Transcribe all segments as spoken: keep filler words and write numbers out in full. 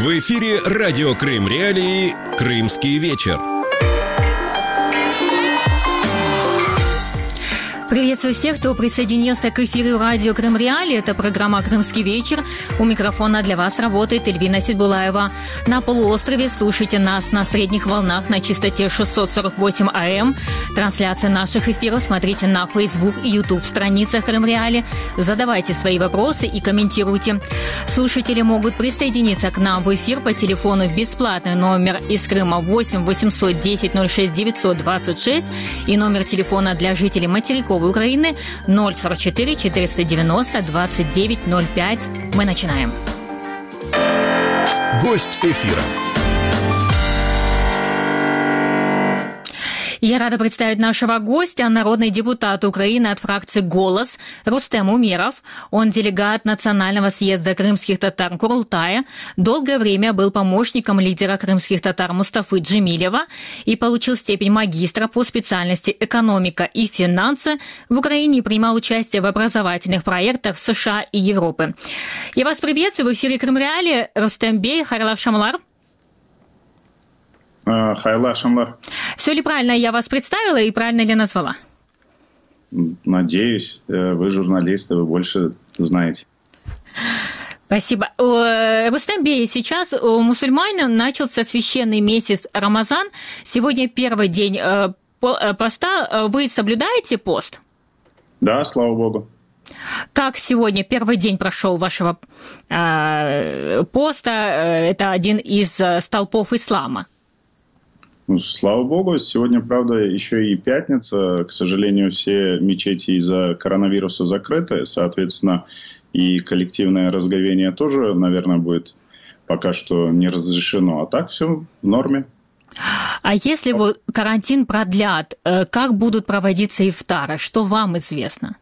В эфире радио Крым Реалии «Крымский вечер». Приветствую всех, кто присоединился к эфиру радио Крым Реалии. Это программа «Крымский вечер». У микрофона для вас работает Эльвина Сидбулаева. На полуострове слушайте нас на средних волнах на частоте шестьсот сорок восемь АМ. Трансляции наших эфиров смотрите на Facebook и YouTube страницах Крым Реалии. Задавайте свои вопросы и комментируйте. Слушатели могут присоединиться к нам в эфир по телефону бесплатный номер из Крыма восемь восемьсот десять ноль шесть девятьсот двадцать шесть и номер телефона для жителей материковой Украины ноль сорок четыре четыреста девяносто двадцать девять ноль пять. Мы начинаем. Гость эфира. Я рада представить нашего гостя, народный депутат Украины от фракции «Голос» Рустем Умеров. Он делегат Национального съезда крымских татар Курултая, долгое время был помощником лидера крымских татар Мустафы Джемилева и получил степень магистра по специальности «Экономика и финансы». В Украине принимал участие в образовательных проектах США и Европы. Я вас приветствую в эфире Крым Реалии. Рустем Бей, Хайрлах Шамлар. Хайла Шамлар. Все ли правильно я вас представила и правильно ли назвала? Надеюсь, вы журналисты, вы больше знаете. Спасибо. Рустем Бей, сейчас у мусульман начался священный месяц Рамазан. Сегодня первый день поста. Вы соблюдаете пост? Да, слава Богу. Как сегодня первый день прошел вашего э, поста? Это один из столпов ислама. Ну, слава Богу, сегодня, правда, еще и пятница. К сожалению, все мечети из-за коронавируса закрыты. Соответственно, и коллективное разговение тоже, наверное, будет пока что не разрешено. А так все в норме. А если вот карантин продлят, как будут проводиться ифтары? Что вам известно?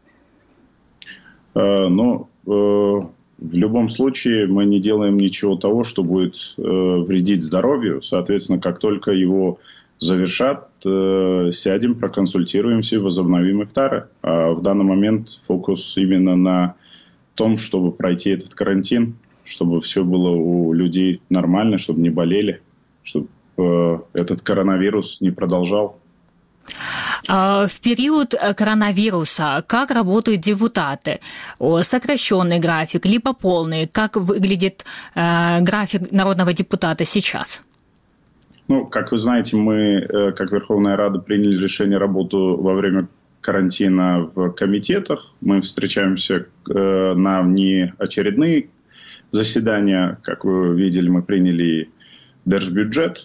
Э, ну... Э... В любом случае мы не делаем ничего того, что будет э, вредить здоровью. Соответственно, как только его завершат, э, сядем, проконсультируемся и возобновим ифтары. А в данный момент фокус именно на том, чтобы пройти этот карантин, чтобы все было у людей нормально, чтобы не болели, чтобы э, этот коронавирус не продолжал. В период коронавируса как работают депутаты? Сокращенный график, либо полный? Как выглядит график народного депутата сейчас? Ну, как вы знаете, мы, как Верховная Рада, приняли решение работу во время карантина в комитетах. Мы встречаемся на внеочередные заседания. Как вы видели, мы приняли держбюджет.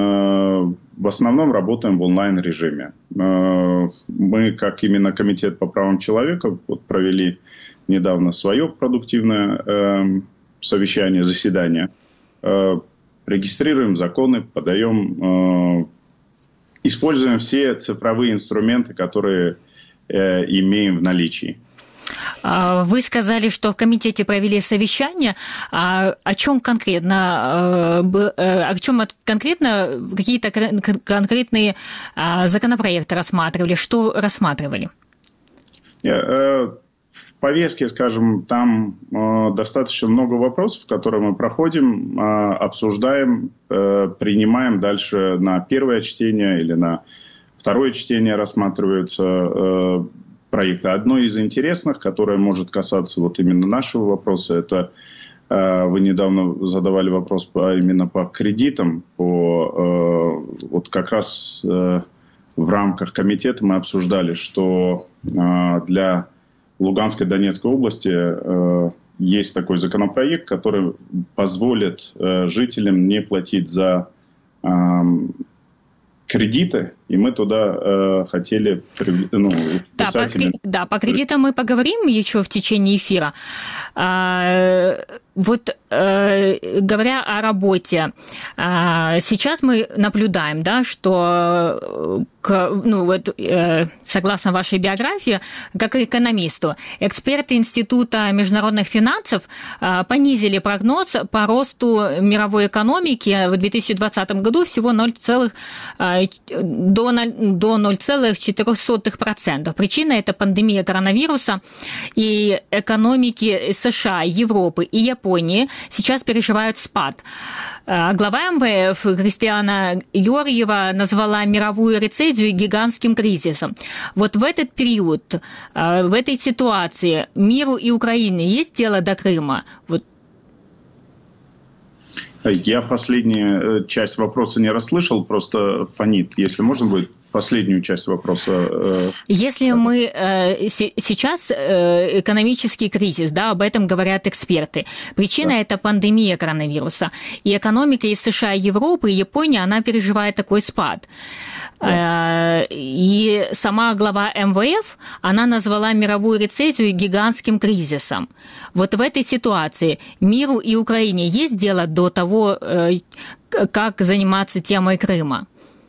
В основном работаем в онлайн-режиме. Мы, как именно Комитет по правам человека, вот провели недавно свое продуктивное совещание, заседание. Регистрируем законы, подаем, используем все цифровые инструменты, которые имеем в наличии. Вы сказали, что в комитете провели совещание. О чем конкретно? О чем конкретно какие-то конкретные законопроекты рассматривали? Что рассматривали? В повестке, скажем, там достаточно много вопросов, которые мы проходим, обсуждаем, принимаем дальше на первое чтение или на второе чтение рассматриваются проекты. Одно из интересных, которое может касаться вот именно нашего вопроса, это э, вы недавно задавали вопрос по, именно по кредитам, по э, вот как раз э, в рамках комитета мы обсуждали, что э, для Луганской и Донецкой области э, есть такой законопроект, который позволит э, жителям не платить за э, кредиты, и мы туда э, хотели ну, да, по, да, по кредитам мы поговорим еще в течение эфира. А, вот э, говоря о работе, а, сейчас мы наблюдаем, да, что к, ну, вот, э, согласно вашей биографии, как экономисту, эксперты Института международных финансов э, понизили прогноз по росту мировой экономики в две тысячи двадцатом году всего ноль целых до до ноль целых четыре десятых процента. Причина – это пандемия коронавируса, и экономики США, Европы и Японии сейчас переживают спад. Глава эм вэ эф Кристиана Георгиева назвала мировую рецессию гигантским кризисом. Вот в этот период, в этой ситуации миру и Украине есть дело до Крыма? Вот. Я последнюю часть вопроса не расслышал, просто фонит. Если можно будет последнюю часть вопроса. Если мы э, с- сейчас э, экономический кризис, да, об этом говорят эксперты. Причина да. это пандемия коронавируса. И экономика из США, Европы и Японии, она переживает такой спад. Да. И сама глава эм вэ эф, она назвала мировую рецессию гигантским кризисом. Вот в этой ситуации миру и Украине есть дело до того, как заниматься темой Крыма?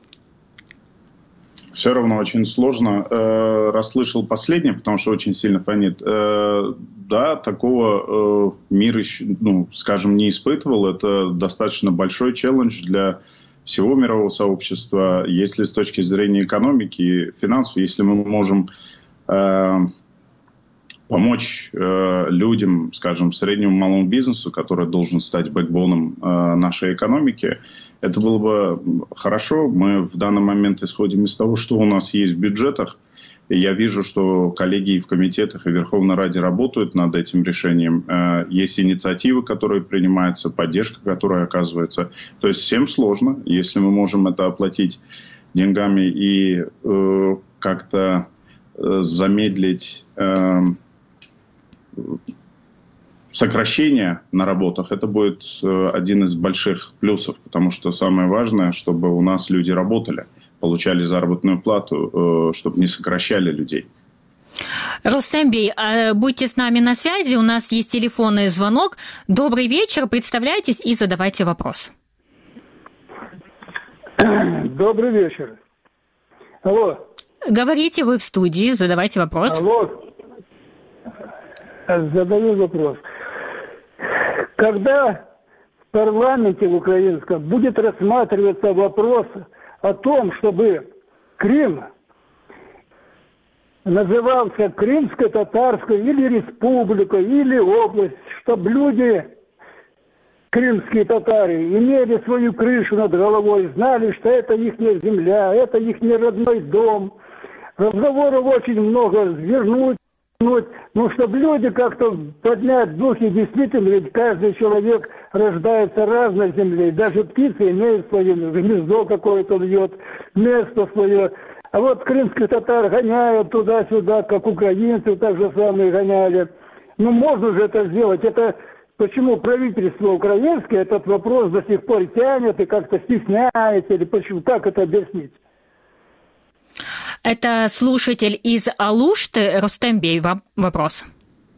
Все равно очень сложно. Э, расслышал последнее, потому что очень сильно фонит. Э, да, такого э, мир еще, ну, скажем, не испытывал. Это достаточно большой челлендж для всего мирового сообщества. Если с точки зрения экономики и финансов, если мы можем э, помочь э, людям, скажем, среднему малому бизнесу, который должен стать бэкбоном э, нашей экономики, это было бы хорошо. Мы в данный момент исходим из того, что у нас есть в бюджетах. И я вижу, что коллеги в комитетах и Верховной Раде работают над этим решением. Есть инициативы, которые принимаются, поддержка, которая оказывается. То есть всем сложно. Если мы можем это оплатить деньгами и э, как-то э, замедлить э, сокращение на работах, это будет один из больших плюсов, потому что самое важное, чтобы у нас люди работали, получали заработную плату, чтобы не сокращали людей. Рустембей, будьте с нами на связи, у нас есть телефонный звонок. Добрый вечер, представляйтесь и задавайте вопрос. Добрый вечер. Алло. Говорите, вы в студии, задавайте вопрос. Алло. Задаю вопрос. Когда в парламенте в украинском будет рассматриваться вопрос о том, чтобы Крым назывался Крымско-Татарской или Республикой, или область, чтобы люди, крымские татары, имели свою крышу над головой, знали, что это их земля, это их родной дом. Разговоров очень много, вернуть. Ну, чтобы люди как-то поднять духи, действительно, ведь каждый человек рождается разной землей. Даже птицы имеют свое гнездо какое-то, льет, место свое. А вот крымских татар гоняют туда-сюда, как украинцы так же самое гоняли. Ну, можно же это сделать. Это почему правительство украинское этот вопрос до сих пор тянет и как-то стесняется, или почему? Как это объяснить? Это слушатель из Алушты. Рустембей, вопрос.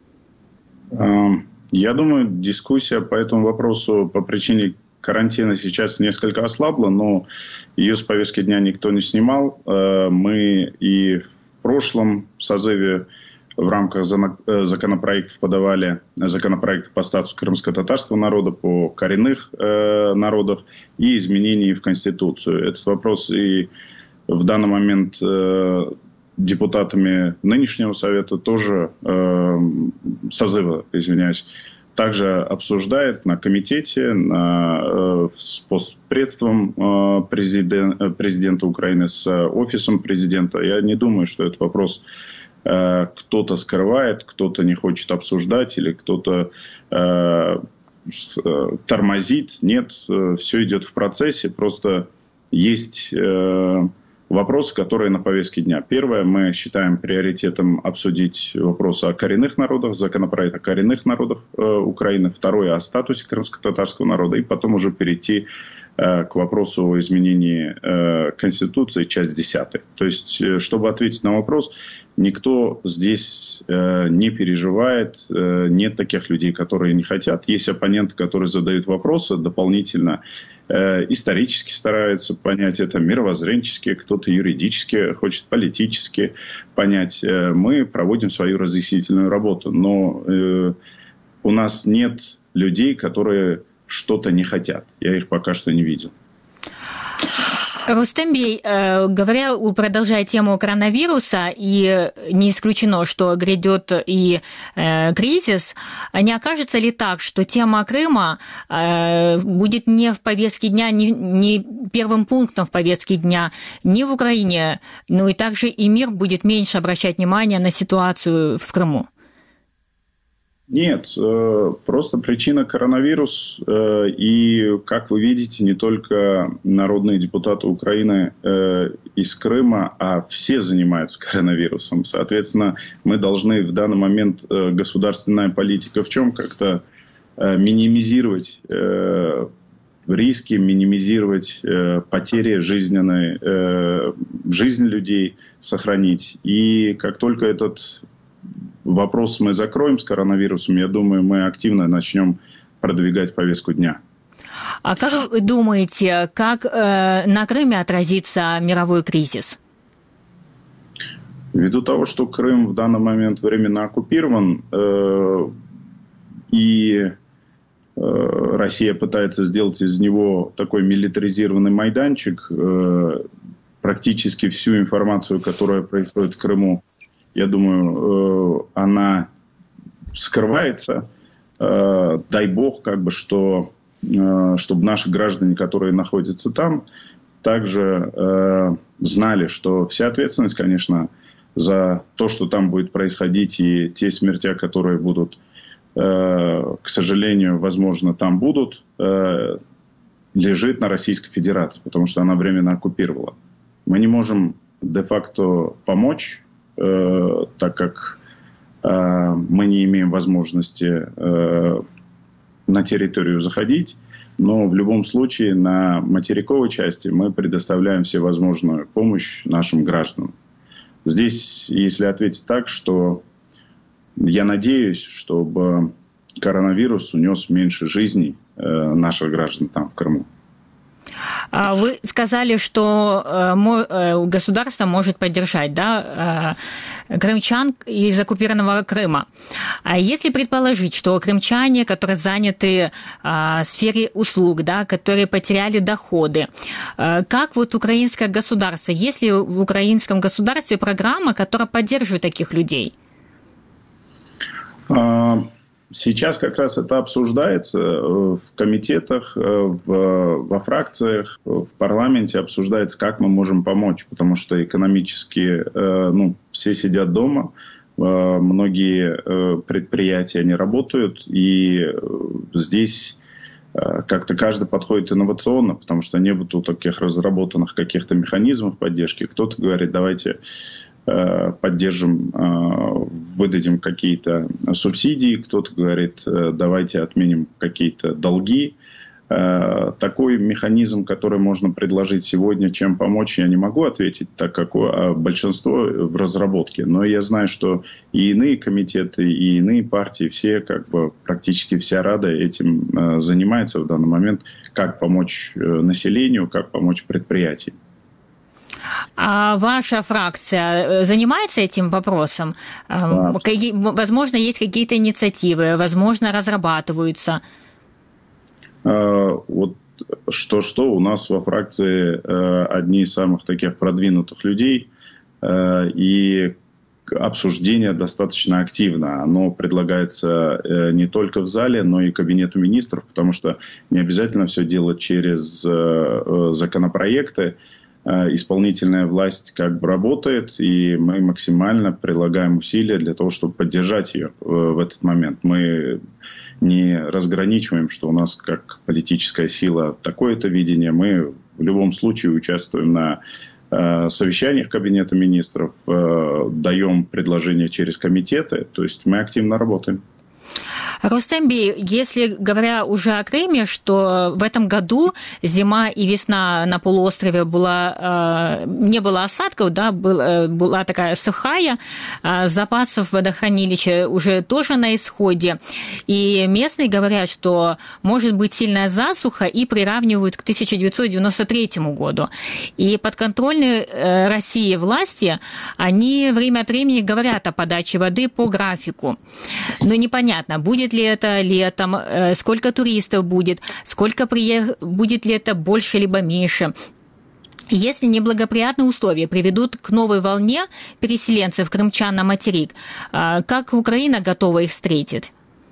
Я думаю, дискуссия по этому вопросу по причине карантина сейчас несколько ослабла, но ее с повестки дня никто не снимал. Мы и в прошлом созыве в рамках законопроектов подавали законопроекты по статусу крымско-татарского народа, по коренных народах и изменений в Конституцию. Этот вопрос и в данный момент э, депутатами нынешнего совета тоже э, созыва, извиняюсь, также обсуждает на комитете, на, э, с постпредством э, президент, президента Украины, с офисом президента. Я не думаю, что этот вопрос э, кто-то скрывает, кто-то не хочет обсуждать или кто-то э, э, тормозит. Нет, э, все идет в процессе, просто есть... Э, Вопросы, которые на повестке дня. Первое, мы считаем приоритетом обсудить вопросы о коренных народах, законопроект о коренных народах э, Украины. Второе, о статусе крымско-татарского народа. И потом уже перейти э, к вопросу о изменении э, Конституции, часть десятая. То есть, э, чтобы ответить на вопрос, никто здесь э, не переживает, э, нет таких людей, которые не хотят. Есть оппоненты, которые задают вопросы дополнительно, э, исторически стараются понять это, мировоззренчески, кто-то юридически хочет, политически понять. Э, мы проводим свою разъяснительную работу, но э, у нас нет людей, которые что-то не хотят. Я их пока что не видел. Рустембей, говоря, продолжая тему коронавируса, и не исключено, что грядет и кризис, не окажется ли так, что тема Крыма будет не в повестке дня, не, не первым пунктом в повестке дня, не в Украине, но и также и мир будет меньше обращать внимание на ситуацию в Крыму? Нет, просто причина коронавирус, и, как вы видите, не только народные депутаты Украины из Крыма, а все занимаются коронавирусом. Соответственно, мы должны в данный момент, государственная политика в чем? Как-то минимизировать риски, минимизировать потери жизненной, жизнь людей, сохранить. И как только этот вопрос мы закроем с коронавирусом, я думаю, мы активно начнем продвигать повестку дня. А как вы думаете, как э, на Крыме отразится мировой кризис? Ввиду того, что Крым в данный момент временно оккупирован, э, и э, Россия пытается сделать из него такой милитаризированный майданчик, э, практически всю информацию, которая происходит в Крыму, я думаю, она скрывается. Дай бог, как бы, что, чтобы наши граждане, которые находятся там, также знали, что вся ответственность, конечно, за то, что там будет происходить, и те смерти, которые будут, к сожалению, возможно, там будут, лежит на Российской Федерации, потому что она временно оккупировала. Мы не можем де-факто помочь, так как э, мы не имеем возможности э, на территорию заходить, но в любом случае на материковой части мы предоставляем всевозможную помощь нашим гражданам. Здесь, если ответить так, что я надеюсь, чтобы коронавирус унес меньше жизней э, наших граждан там в Крыму. Вы сказали, что государство может поддержать, да, крымчан из оккупированного Крыма. А если предположить, что крымчане, которые заняты в сфере услуг, да, которые потеряли доходы, как вот украинское государство, есть ли в украинском государстве программа, которая поддерживает таких людей? Сейчас как раз это обсуждается в комитетах, в, во фракциях, в парламенте обсуждается, как мы можем помочь, потому что экономически, ну, все сидят дома, многие предприятия не работают, и здесь как-то каждый подходит инновационно, потому что не было таких разработанных каких-то механизмов поддержки. Кто-то говорит, давайте поддержим, выдадим какие-то субсидии, кто-то говорит, давайте отменим какие-то долги. Такой механизм, который можно предложить сегодня, чем помочь, я не могу ответить, так как большинство в разработке. Но я знаю, что и иные комитеты, и иные партии, все, как бы, практически вся Рада этим занимается в данный момент, как помочь населению, как помочь предприятиям. А ваша фракция занимается этим вопросом? Да. Возможно, есть какие-то инициативы, возможно, разрабатываются. Вот что-что, у нас во фракции одни из самых таких продвинутых людей, и обсуждение достаточно активно. Оно предлагается не только в зале, но и Кабинету министров, потому что не обязательно все делать через законопроекты. Исполнительная власть как бы работает, и мы максимально прилагаем усилия для того, чтобы поддержать ее в этот момент. Мы не разграничиваем, что у нас как политическая сила такое-то видение. Мы в любом случае участвуем на совещаниях Кабинета министров, даем предложения через комитеты, то есть мы активно работаем. Рустембей, если говоря уже о Крыме, что в этом году зима и весна на полуострове была, не было осадков, да, была такая сухая, запасов водохранилища уже тоже на исходе. И местные говорят, что может быть сильная засуха, и приравнивают к тысяча девятьсот девяносто третьему году. И подконтрольные России власти, они время от времени говорят о подаче воды по графику. Но непонятно, будет ли это летом, сколько туристов будет, сколько приех... будет ли это больше либо меньше. Если неблагоприятные условия приведут к новой волне переселенцев крымчан на материк, как Украина готова их встретить?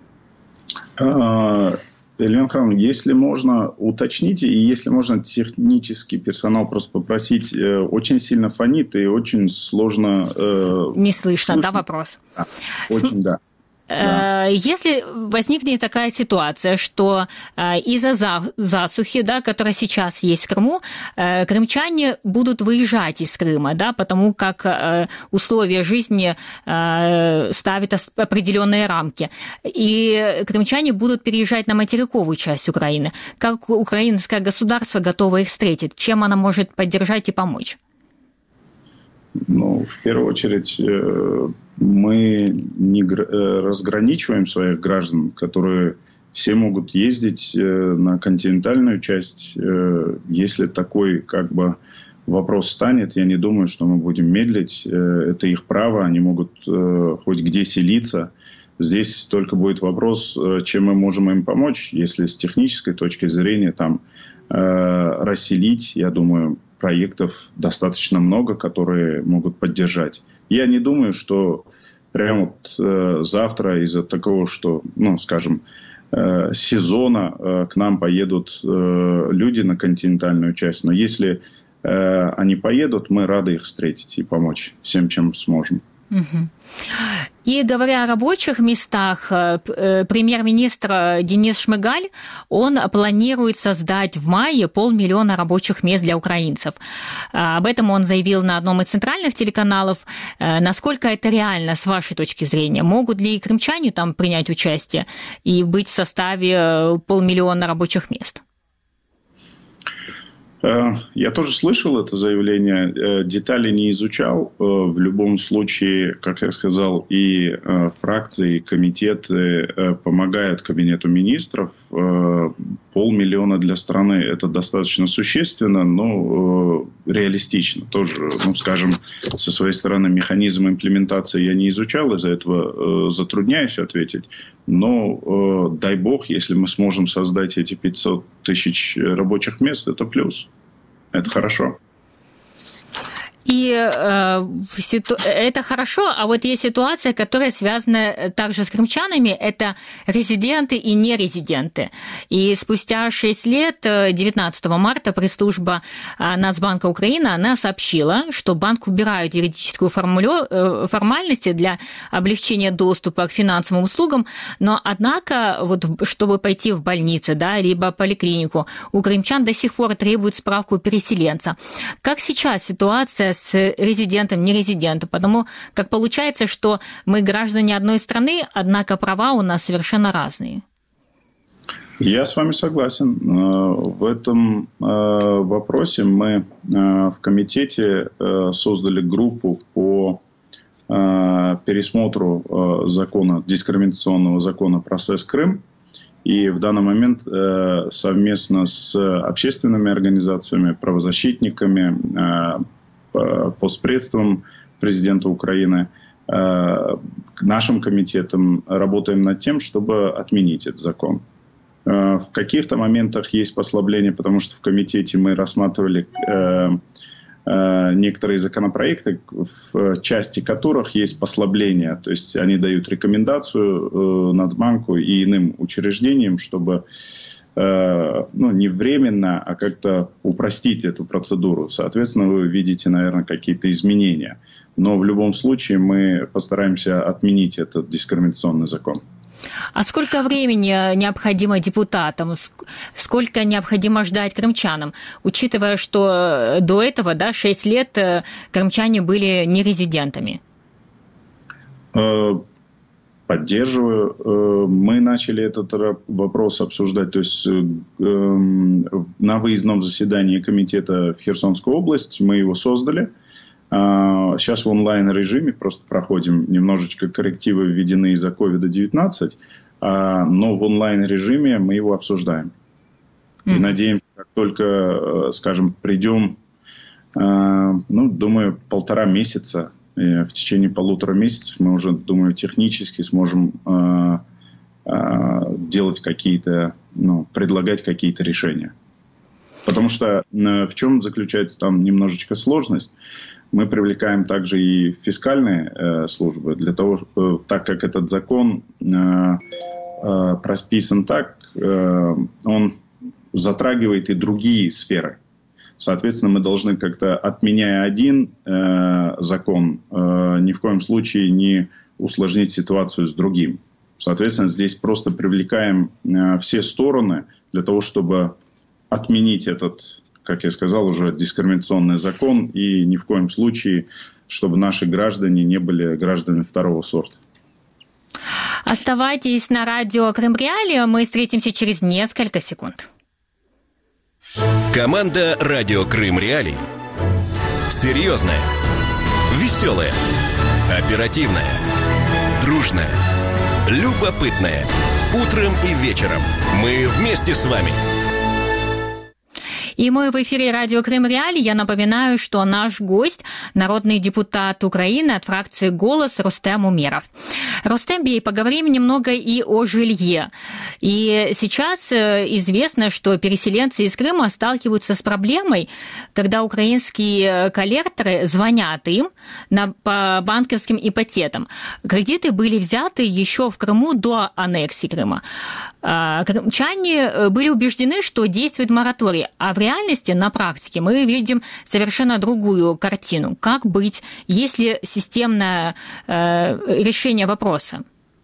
Елена Михайловна, если можно, уточните, и если можно, технический персонал просто попросить, очень сильно фонит и очень сложно... Не слышно, слышно. Да, вопрос? Да, очень, да. Да. Если возникнет такая ситуация, что из-за засухи, да, которая сейчас есть в Крыму, крымчане будут выезжать из Крыма, да, потому как условия жизни ставят определенные рамки, и крымчане будут переезжать на материковую часть Украины. Как украинское государство готово их встретить? Чем оно может поддержать и помочь? Ну, в первую очередь, мы не разграничиваем своих граждан, которые все могут ездить на континентальную часть. Если такой как бы вопрос станет, я не думаю, что мы будем медлить. Это их право, они могут хоть где селиться. Здесь только будет вопрос, чем мы можем им помочь. Если с технической точки зрения там расселить, я думаю, проектов достаточно много, которые могут поддержать. Я не думаю, что прямо вот, э, завтра из-за такого, что, ну, скажем, э, сезона э, к нам поедут э, люди на континентальную часть. Но если э, они поедут, мы рады их встретить и помочь всем, чем сможем. Угу. И говоря о рабочих местах, премьер-министр Денис Шмыгаль, он планирует создать в мае полмиллиона рабочих мест для украинцев. Об этом он заявил на одном из центральных телеканалов. Насколько это реально, с вашей точки зрения? Могут ли и крымчане там принять участие и быть в составе полмиллиона рабочих мест? Я тоже слышал это заявление, детали не изучал. В любом случае, как я сказал, и фракции, и комитеты помогают Кабинету министров. Полмиллиона для страны – это достаточно существенно, но реалистично. Тоже, ну, скажем, со своей стороны механизм имплементации я не изучал, из-за этого затрудняюсь ответить. Но дай бог, если мы сможем создать эти пятьсот тысяч рабочих мест, это плюс. Это хорошо. И э, ситу... это хорошо, а вот есть ситуация, которая связана также с крымчанами, это резиденты и нерезиденты. И спустя шесть лет, девятнадцатого марта, пресс-служба Нацбанка Украины, она сообщила, что банк убирает юридическую формулё... формальности для облегчения доступа к финансовым услугам, но, однако, вот, чтобы пойти в больницу, да, либо поликлинику, у крымчан до сих пор требуют справку переселенца. Как сейчас ситуация с резидентом, нерезидентом, потому как получается, что мы граждане одной страны, однако права у нас совершенно разные. Я с вами согласен. В этом вопросе мы в комитете создали группу по пересмотру закона, дискриминационного закона про СЭС Крым. И в данный момент совместно с общественными организациями, правозащитниками, постпредством президента Украины, нашим комитетом работаем над тем, чтобы отменить этот закон. В каких-то моментах есть послабления, потому что в комитете мы рассматривали некоторые законопроекты, в части которых есть послабления. То есть они дают рекомендацию Нацбанку и иным учреждениям, чтобы ну, не временно, а как-то упростить эту процедуру. Соответственно, вы видите, наверное, какие-то изменения. Но в любом случае мы постараемся отменить этот дискриминационный закон. А сколько времени необходимо депутатам? Сколько необходимо ждать крымчанам? Учитывая, что до этого, да, шесть лет крымчане были нерезидентами. Поддерживаю. Мы начали этот вопрос обсуждать, то есть на выездном заседании комитета в Херсонскую область мы его создали. Сейчас в онлайн-режиме просто проходим, немножечко коррективы введены из-за ковид девятнадцать, но в онлайн-режиме мы его обсуждаем. Mm-hmm. И надеемся, как только, скажем, придем, ну, думаю, полтора месяца, в течение полутора месяцев мы уже, думаю, технически сможем э, э, делать какие-то, ну, предлагать какие-то решения. Потому что в чем заключается там немножечко сложность? Мы привлекаем также и фискальные э, службы, для того, э, так как этот закон э, э, просписан так, э, он затрагивает и другие сферы. Соответственно, мы должны как-то, отменяя один э, закон, э, ни в коем случае не усложнить ситуацию с другим. Соответственно, здесь просто привлекаем э, все стороны для того, чтобы отменить этот, как я сказал, уже дискриминационный закон и ни в коем случае, чтобы наши граждане не были гражданами второго сорта. Оставайтесь на радио Крым Реалии, мы встретимся через несколько секунд. Команда «Радио Крым Реалии». Серьезная, веселая, оперативная, дружная, любопытная. Утром и вечером мы вместе с вами. И мы в эфире радио Крым Реалии. Я напоминаю, что наш гость – народный депутат Украины от фракции «Голос» Рустем Умеров. Рустем Бей, поговорим немного и о жилье. И сейчас известно, что переселенцы из Крыма сталкиваются с проблемой, когда украинские коллекторы звонят им на, по банковским ипотекам. Кредиты были взяты еще в Крыму до аннексии Крыма. Крымчане были убеждены, что действует мораторий, а в реальности, на практике, мы видим совершенно другую картину. Как быть, есть ли системное э, решение вопроса?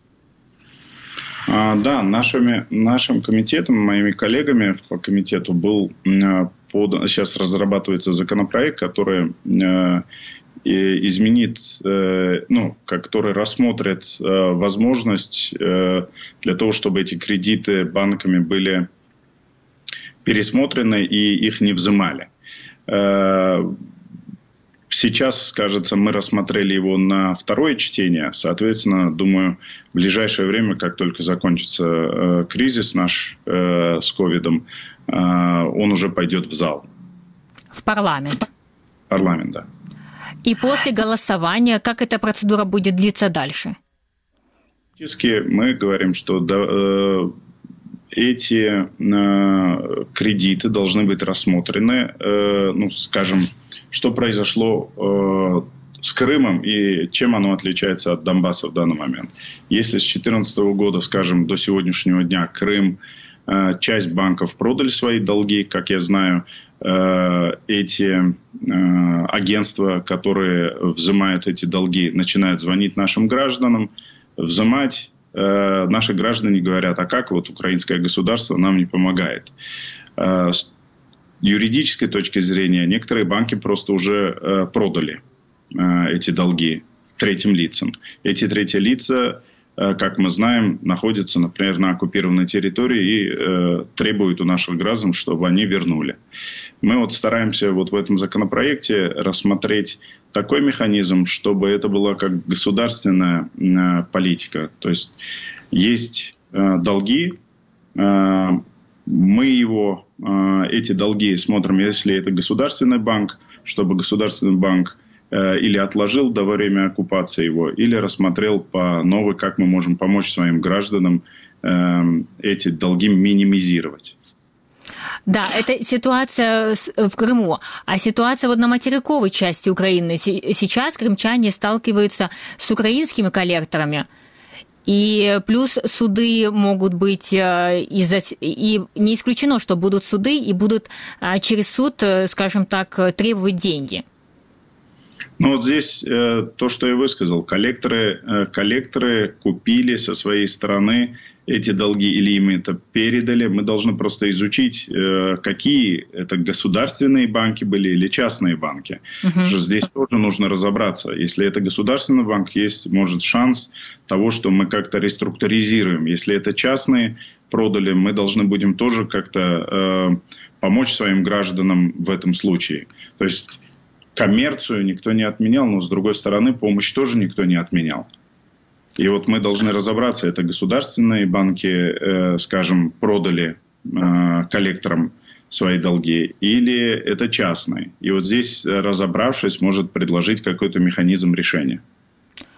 А, да, нашими, нашим комитетом, моими коллегами по комитету был э, подан, сейчас разрабатывается законопроект, который э, изменит, э, ну, который рассмотрит э, возможность э, для того, чтобы эти кредиты банками были пересмотрены и их не взимали. Сейчас, кажется, мы рассмотрели его на второе чтение. Соответственно, думаю, в ближайшее время, как только закончится кризис наш с ковидом, он уже пойдет в зал. В парламент. В парламент, да. И после голосования, как эта процедура будет длиться дальше? Фактически мы говорим, что эти э, кредиты должны быть рассмотрены, э, ну, скажем, что произошло э, с Крымом и чем оно отличается от Донбасса в данный момент. Если с две тысячи четырнадцатого года, скажем, до сегодняшнего дня Крым, э, часть банков продали свои долги, как я знаю, э, эти э, агентства, которые взимают эти долги, начинают звонить нашим гражданам, взимать. Наши граждане говорят, а как вот украинское государство нам не помогает? С юридической точки зрения некоторые банки просто уже продали эти долги третьим лицам. Эти третьи лица, как мы знаем, находятся, например, на оккупированной территории и требуют у наших граждан, чтобы они вернули. Мы вот стараемся вот в этом законопроекте рассмотреть такой механизм, чтобы это была как государственная э, политика. То есть есть э, долги, э, мы его, э, эти долги смотрим, если это государственный банк, чтобы государственный банк э, или отложил до время оккупации его, или рассмотрел по новой, как мы можем помочь своим гражданам э, эти долги минимизировать. Да, это ситуация в Крыму. А ситуация вот на материковой части Украины. Сейчас крымчане сталкиваются с украинскими коллекторами. И плюс суды могут быть из-за... И не исключено, что будут суды, и будут через суд, скажем так, требовать деньги. Ну вот здесь э, то, что я высказал. Коллекторы, э, коллекторы купили со своей стороны эти долги или им это передали. Мы должны просто изучить, э, какие это государственные банки были или частные банки. Uh-huh. Здесь тоже нужно разобраться. Если это государственный банк, есть, может, шанс того, что мы как-то реструктуризируем. Если это частные продали, мы должны будем тоже как-то э, помочь своим гражданам в этом случае. То есть коммерцию никто не отменял, но, с другой стороны, помощь тоже никто не отменял. И вот мы должны разобраться, это государственные банки, э, скажем, продали э, коллекторам свои долги, или это частные. И вот здесь, разобравшись, может предложить какой-то механизм решения.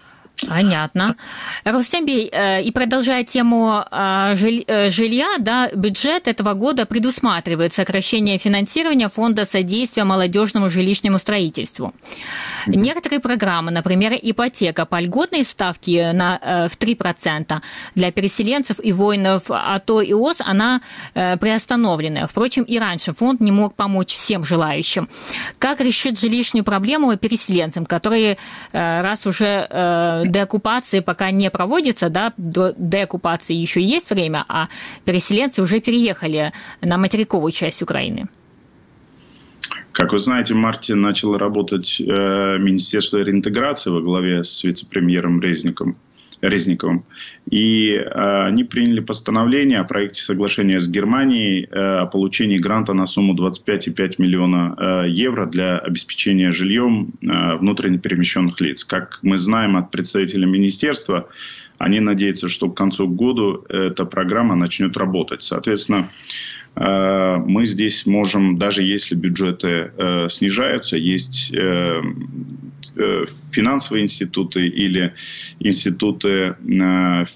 Понятно. Рустембей, и продолжая тему жилья, да, бюджет этого года предусматривает сокращение финансирования фонда содействия молодежному жилищному строительству. Некоторые программы, например, ипотека по льготной ставке на, в три процента для переселенцев и воинов АТО и ООС, она приостановлена. Впрочем, и раньше фонд не мог помочь всем желающим. Как решить жилищную проблему переселенцам, которые, раз уже деоккупации пока не проводится, да, до деоккупации еще есть время, а переселенцы уже переехали на материковую часть Украины? Как вы знаете, в марте начало работать э, Министерство реинтеграции во главе с вице-премьером Резником, Резниковым. И э, они приняли постановление о проекте соглашения с Германией э, о получении гранта на сумму двадцать пять и пять миллиона э, евро для обеспечения жильем э, внутренне перемещенных лиц. Как мы знаем от представителей министерства, они надеются, что к концу года эта программа начнет работать. Соответственно, мы здесь можем, даже если бюджеты э, снижаются, есть э, э, финансовые институты или институты э,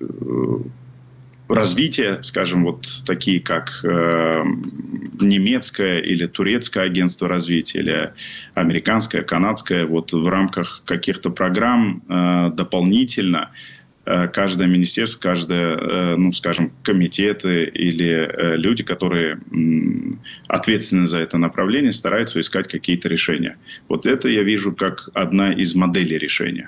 развития, скажем, вот такие как э, немецкое или турецкое агентство развития, или американское, канадское, вот в рамках каких-то программ э, дополнительно каждое министерство, каждое, ну, скажем, комитеты или люди, которые ответственны за это направление, стараются искать какие-то решения. Вот это я вижу как одна из моделей решения.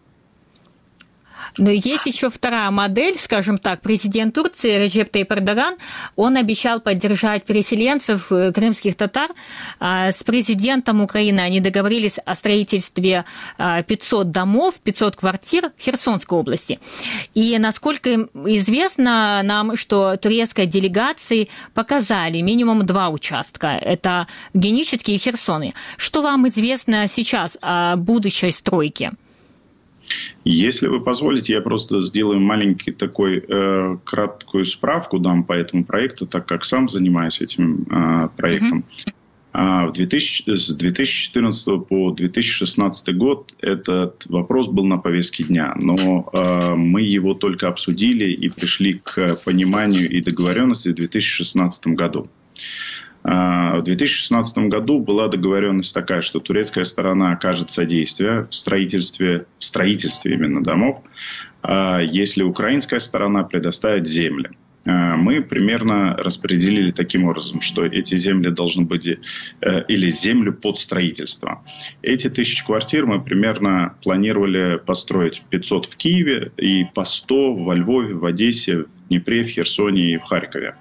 Но есть еще вторая модель, скажем так, президент Турции Реджеп Тайип Эрдоган, он обещал поддержать переселенцев, крымских татар. С президентом Украины они договорились о строительстве пятисот домов, пятисот квартир в Херсонской области. И насколько известно нам, что турецкой делегации показали минимум два участка. Это в Геническе и в Херсоне. Что вам известно сейчас о будущей стройке? Если вы позволите, я просто сделаю маленький такой э, краткую справку дам по этому проекту, так как сам занимаюсь этим э, проектом. Uh-huh. В две тысячи, с две тысячи четырнадцатого по две тысячи шестнадцатый год этот вопрос был на повестке дня, но э, мы его только обсудили и пришли к пониманию и договоренности в две тысячи шестнадцатом году. В две тысячи шестнадцатом году была договоренность такая, что турецкая сторона окажет содействие в строительстве, в строительстве именно домов, если украинская сторона предоставит земли. Мы примерно распределили таким образом, что эти земли должны быть или землю под строительство. Эти тысячи квартир мы примерно планировали построить пятьсот в Киеве и по сто во Львове, в Одессе, в Днепре, в Херсоне и в Харькове.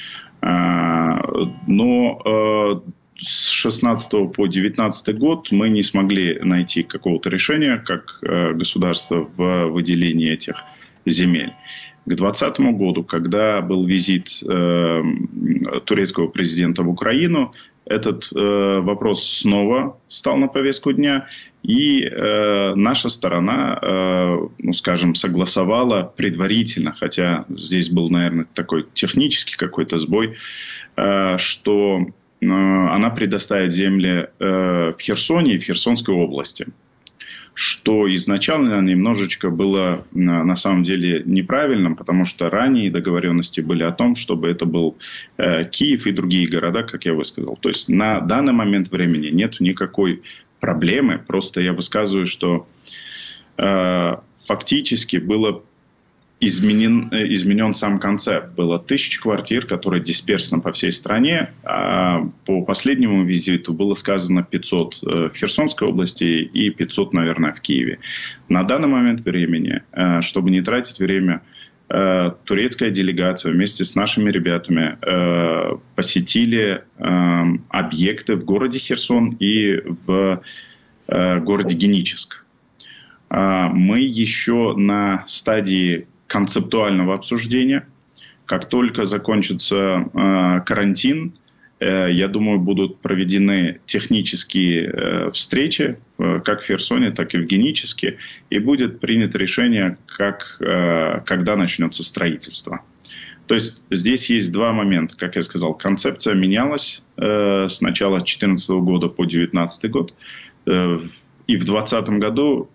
Но с шестнадцатого по девятнадцатый год мы не смогли найти какого-то решения, как государство, в выделении этих земель. К двадцатому году, когда был визит турецкого президента в Украину, этот э, вопрос снова стал на повестку дня, и э, наша сторона, э, ну, скажем, согласовала предварительно, хотя здесь был, наверное, такой технический какой-то сбой, э, что э, она предоставит земли э, в Херсоне и в Херсонской области. Что изначально немножечко было на самом деле неправильным, потому что ранее договоренности были о том, чтобы это был э, Киев и другие города, как я высказал. То есть на данный момент времени нет никакой проблемы, просто я высказываю, что э, фактически было изменен, изменен сам концепт. Было тысяча квартир, которые дисперсны по всей стране. А по последнему визиту было сказано пятьсот в Херсонской области и пятьсот, наверное, в Киеве. На данный момент времени, чтобы не тратить время, турецкая делегация вместе с нашими ребятами посетили объекты в городе Херсон и в городе Геническ. Мы еще на стадии концептуального обсуждения. Как только закончится э, карантин, э, я думаю, будут проведены технические э, встречи, э, как в Херсоне, так и в Геническе, и будет принято решение, как, э, когда начнется строительство. То есть здесь есть два момента. Как я сказал, концепция менялась э, с начала две тысячи четырнадцатого года по две тысячи девятнадцатый год. Э, и в две тысячи двадцатом году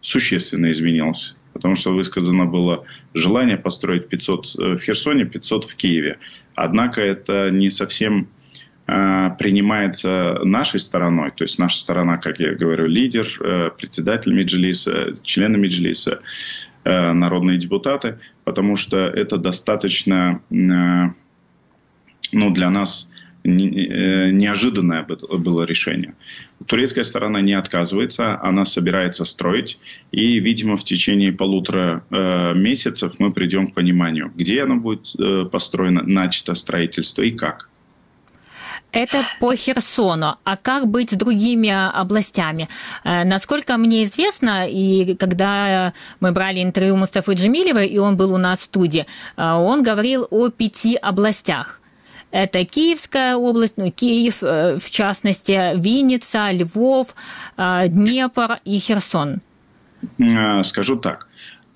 существенно изменился. Потому что высказано было желание построить пятьсот в Херсоне, пятьсот в Киеве. Однако это не совсем э, принимается нашей стороной. То есть наша сторона, как я говорю, лидер, э, председатель Меджлиса, члены Меджлиса, э, народные депутаты. Потому что это достаточно э, ну, для нас неожиданное было решение. Турецкая сторона не отказывается, она собирается строить. И, видимо, в течение полутора э, месяцев мы придем к пониманию, где оно будет э, построено, начато строительство и как. Это по Херсону. А как быть с другими областями? Насколько мне известно, и когда мы брали интервью Мустафы Джемилева, и он был у нас в студии, он говорил о пяти областях. Это Киевская область, ну, Киев, в частности, Винница, Львов, Днепр и Херсон. Скажу так.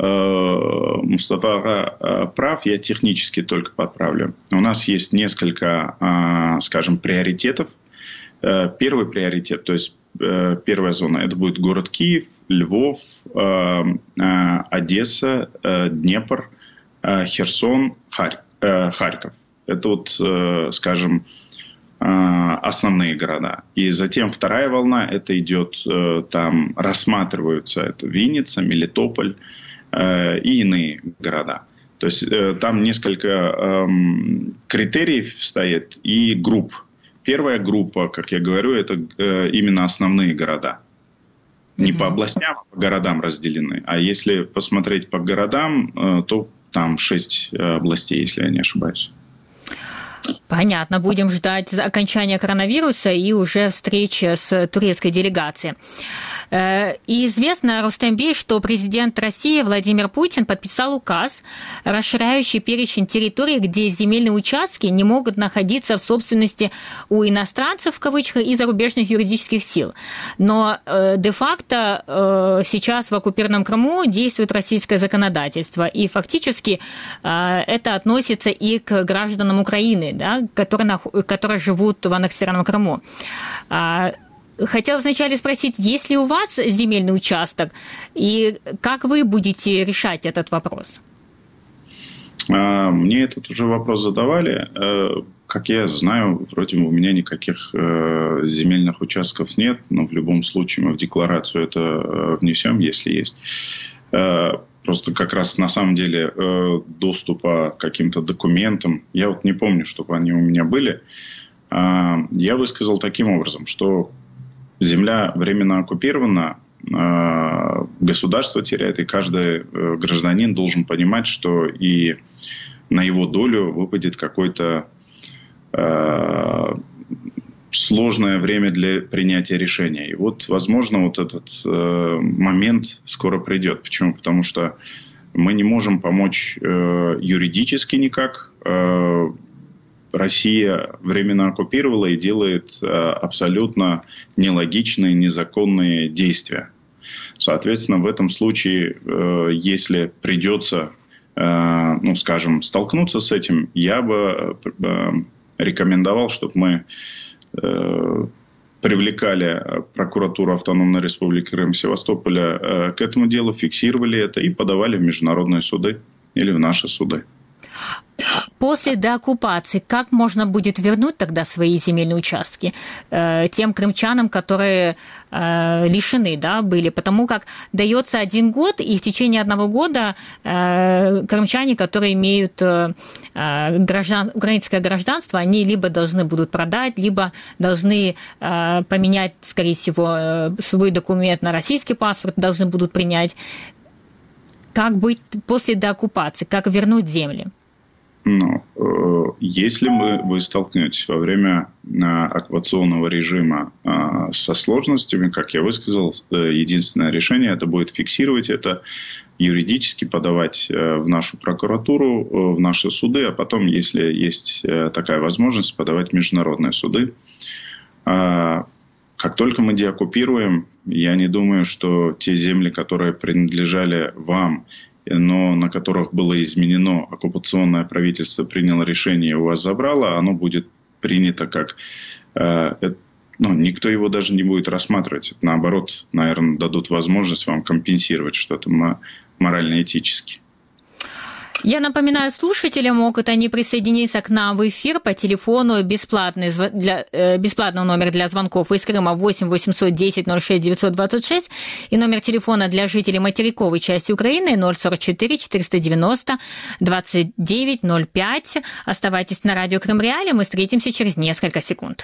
Мустафа прав, я технически только подправлю. У нас есть несколько, скажем, приоритетов. Первый приоритет, то есть первая зона, это будет город Киев, Львов, Одесса, Днепр, Херсон, Харьков. Это вот, скажем, основные города. И затем вторая волна, это идет, там рассматриваются это Винница, Мелитополь и иные города. То есть там несколько критериев стоит и групп. Первая группа, как я говорю, это именно основные города. Не по областям, а по городам разделены. А если посмотреть по городам, то там шесть областей, если я не ошибаюсь. Понятно. Будем ждать окончания коронавируса и уже встречи с турецкой делегацией. И известно, Рустем Бей, что президент России Владимир Путин подписал указ, расширяющий перечень территорий, где земельные участки не могут находиться в собственности у иностранцев, в кавычках, и зарубежных юридических сил. Но де-факто сейчас в оккупированном Крыму действует российское законодательство, и фактически это относится и к гражданам Украины, да, которые, которые живут в аннексированном Крыму. Хотела вначале спросить, есть ли у вас земельный участок, и как вы будете решать этот вопрос? Мне этот уже вопрос задавали. Как я знаю, вроде у меня никаких земельных участков нет, но в любом случае мы в декларацию это внесем, если есть. Просто как раз на самом деле доступа к каким-то документам, я вот не помню, чтобы они у меня были, я высказал таким образом, что земля временно оккупирована, государство теряет, и каждый гражданин должен понимать, что и на его долю выпадет какое-то сложное время для принятия решения. И вот, возможно, вот этот момент скоро придет. Почему? Потому что мы не можем помочь юридически никак. Россия временно оккупировала и делает абсолютно нелогичные, незаконные действия. Соответственно, в этом случае, если придется, ну, скажем, столкнуться с этим, я бы рекомендовал, чтобы мы привлекали прокуратуру Автономной Республики Крым, Севастополя к этому делу, фиксировали это и подавали в международные суды или в наши суды. После деоккупации как можно будет вернуть тогда свои земельные участки э, тем крымчанам, которые э, лишены, да, были? Потому как дается один год, и в течение одного года э, крымчане, которые имеют э, граждан, украинское гражданство, они либо должны будут продать, либо должны э, поменять, скорее всего, э, свой документ на российский паспорт, должны будут принять. Как быть после деоккупации? Как вернуть земли? Ну, если вы, вы столкнетесь во время оккупационного режима со сложностями, как я высказал, единственное решение это будет фиксировать это, юридически подавать в нашу прокуратуру, в наши суды, а потом, если есть такая возможность, подавать в международные суды. Как только мы деоккупируем, я не думаю, что те земли, которые принадлежали вам, но на которых было изменено, оккупационное правительство приняло решение и у вас забрало, оно будет принято как э, ну, никто его даже не будет рассматривать. Наоборот, наверное, дадут возможность вам компенсировать что-то морально-этически. Я напоминаю, слушатели могут они присоединиться к нам в эфир по телефону бесплатный, для, э, бесплатный номер для звонков из Крыма восемь восемьсот десять ноль шесть девятьсот двадцать шесть и номер телефона для жителей материковой части Украины ноль сорок четыре четыреста девяносто двадцать девять ноль пять. Оставайтесь на радио Крым Реалии, мы встретимся через несколько секунд.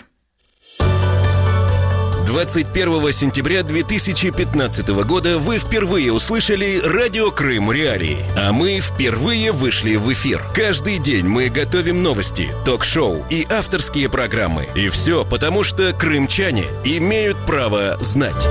двадцать первого сентября две тысячи пятнадцатого года вы впервые услышали радио Крым Реалии, а мы впервые вышли в эфир. Каждый день мы готовим новости, ток-шоу и авторские программы. И все потому, что крымчане имеют право знать.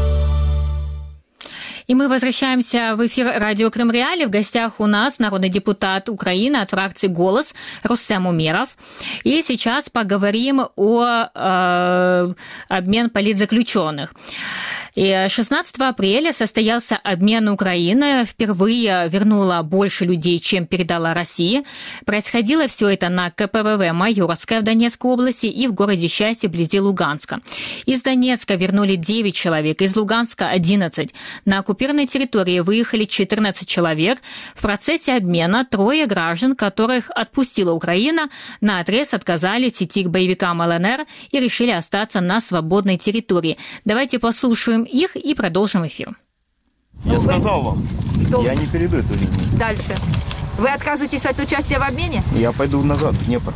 И мы возвращаемся в эфир радио Крым Реалии. В гостях у нас народный депутат Украины от фракции «Голос» Рустем Умеров. И сейчас поговорим о э, обмен политзаключенных. И шестнадцатого апреля состоялся обмен Украины. Впервые вернула больше людей, чем передала Россия. Происходило все это на ка пэ вэ вэ «Майорская» в Донецкой области и в городе Счастье вблизи Луганска. Из Донецка вернули девять человек, из Луганска одиннадцать. На оккупированной территории выехали четырнадцать человек. В процессе обмена трое граждан, которых отпустила Украина, наотрез отказались идти к боевикам эл эн эр и решили остаться на свободной территории. Давайте послушаем их и продолжим эфир. Я сказал вам, что я не перейду эту линию. Дальше. Вы отказываетесь от участия в обмене? Я пойду назад, в Днепр.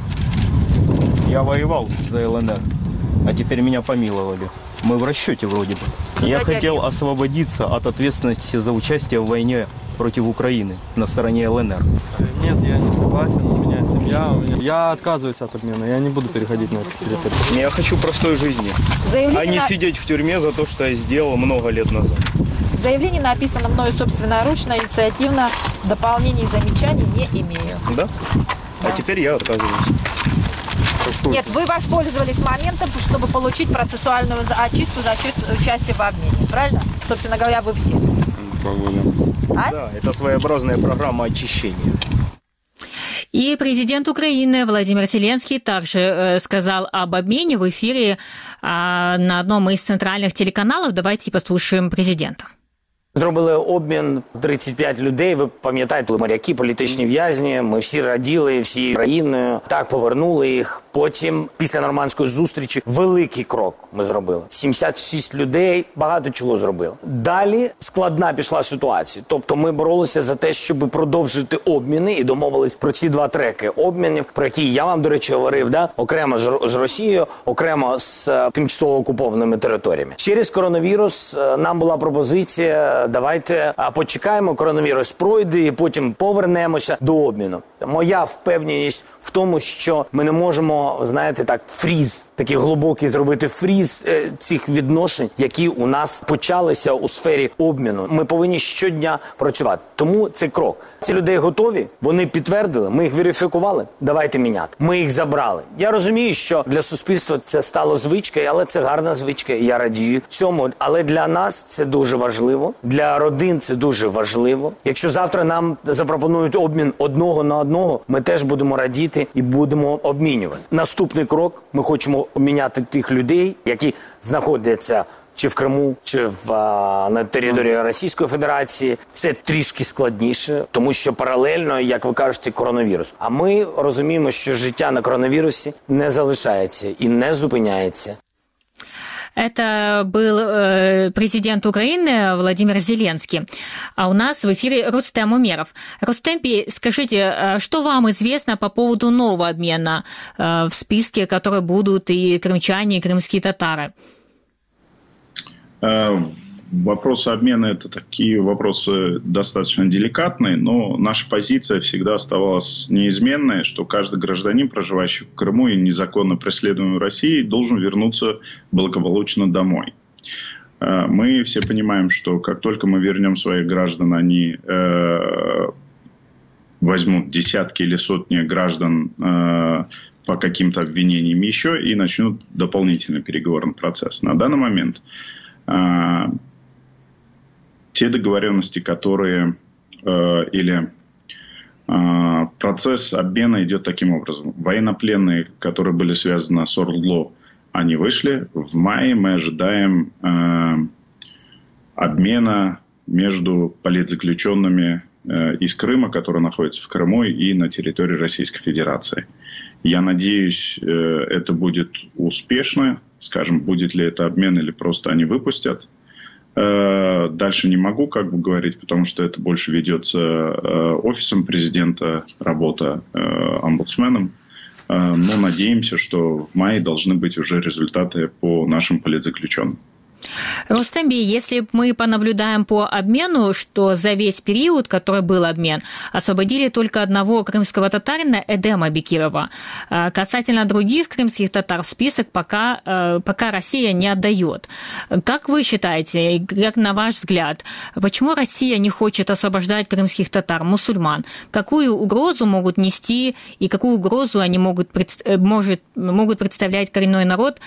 Я воевал за эл эн эр, а теперь меня помиловали. Мы в расчете вроде бы. Я хотел освободиться от ответственности за участие в войне против Украины на стороне эл эн эр. Нет, я не согласен, у меня семья, у меня... Я отказываюсь от обмена, я не буду переходить на эту территорию. Я хочу простой жизни, Заявление а не на... сидеть в тюрьме за то, что я сделал много лет назад. Заявление написано мною собственноручно, инициативно, дополнений и замечаний не имею. Да? Да. А теперь я отказываюсь. Нет, вы воспользовались моментом, чтобы получить процессуальную очистку за участие в обмене, правильно? Собственно говоря, вы все. А? Да, это своеобразная программа очищения. И президент Украины Владимир Зеленский также э, сказал об обмене в эфире э, на одном из центральных телеканалов. Давайте послушаем президента. Зробили обмін тридцять п'ять людей, ви пам'ятаєте, моряки, політичні в'язні, ми всі раділи всією країною, так повернули їх. Потім, після нормандської зустрічі, великий крок ми зробили. сімдесят шість людей, багато чого зробили. Далі складна пішла ситуація. Тобто ми боролися за те, щоб продовжити обміни і домовились про ці два треки обмінів, про які я вам, до речі, говорив, да? Окремо з Росією, окремо з тимчасово окупованими територіями. Через коронавірус нам була пропозиція: давайте почекаємо, коронавірус пройде і потім повернемося до обміну. Моя впевненість в тому, що ми не можемо, знаєте, так, фріз, такий глибокий зробити фріз е, цих відношень, які у нас почалися у сфері обміну. Ми повинні щодня працювати. Тому це крок. Ці людей готові, вони підтвердили, ми їх верифікували, давайте міняти. Ми їх забрали. Я розумію, що для суспільства це стало звичкою, але це гарна звичка, і я радію цьому. Але для нас це дуже важливо, для родин це дуже важливо. Якщо завтра нам запропонують обмін одного на одного, ми теж будемо радіти і будемо обмінювати. Наступний крок – ми хочемо обміняти тих людей, які знаходяться чи в Криму, чи в, а, на території Російської Федерації. Це трішки складніше, тому що паралельно, як ви кажете, коронавірус. А ми розуміємо, що життя на коронавірусі не залишається і не зупиняється. Это был э, президент Украины Владимир Зеленский. А у нас в эфире Рустем Умеров. Рустем, скажите, что вам известно по поводу нового обмена э, в списке, которые будут и крымчане, и крымские татары? Вопросы обмена – это такие вопросы достаточно деликатные, но наша позиция всегда оставалась неизменной, что каждый гражданин, проживающий в Крыму и незаконно преследуемый в России, должен вернуться благополучно домой. Мы все понимаем, что как только мы вернем своих граждан, они э, возьмут десятки или сотни граждан э, по каким-то обвинениям еще и начнут дополнительный переговорный процесс. На данный момент э, те договоренности, которые э, или э, процесс обмена идет таким образом. Военнопленные, которые были связаны с ОРДЛО, они вышли. В мае мы ожидаем э, обмена между политзаключенными э, из Крыма, которые находятся в Крыму и на территории Российской Федерации. Я надеюсь, э, это будет успешно. Скажем, будет ли это обмен или просто они выпустят. Э, дальше не могу как бы говорить, потому что это больше ведется э, офисом президента, работа э, омбудсменом. Э, но надеемся, что в мае должны быть уже результаты по нашим политзаключенным. Рустембий, если мы понаблюдаем по обмену, что за весь период, который был обмен, освободили только одного крымского татарина, Эдема Бекирова. Касательно других крымских татар в список пока, пока Россия не отдает. Как вы считаете, как на ваш взгляд, почему Россия не хочет освобождать крымских татар, мусульман? Какую угрозу могут нести и какую угрозу они могут, может, могут представлять коренной народ